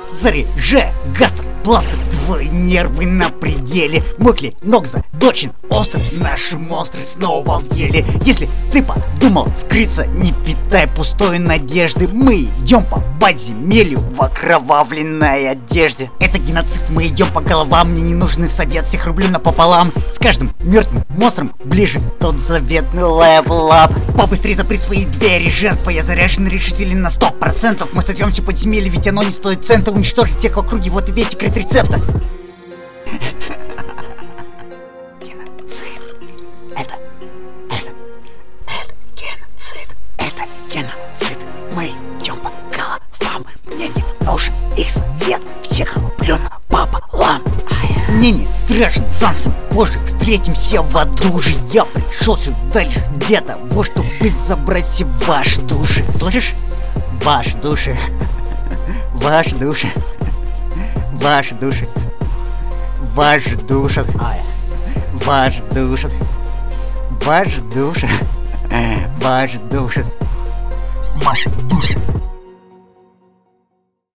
Заряжай гастробластер, твои нервы на пределе. Мой клинок задочен острый, наши монстры снова в деле. Если ты подумал скрыться, не питай пустой надежды. Мы идем по подземелью в окровавленной одежде. Это геноцид, мы идем по головам, мне не нужны совет, всех рублю напополам. С каждым мертвым монстром ближе тот заветный левел-ап. Побыстрее запри свои двери, жертва, я заряжен решителен на 100%. Мы сойдем все подземелье, ведь оно не стоит цента. Уничтожить всех в округе, вот и весь секрет рецепта. Геноцид. Это геноцид. Это геноцид. Мы идем по головам, мне не нужен их совет, всех рублю напополам. Мне не страшен санкций, позже встретимся в аду же. Я пришел сюда лишь для того, чтобы забрать все ваши души. Слышишь? Ваши души. Ваши души. Ваши души. Ваши души. Ваши души. Ваши души. Ваши души. Ваши души.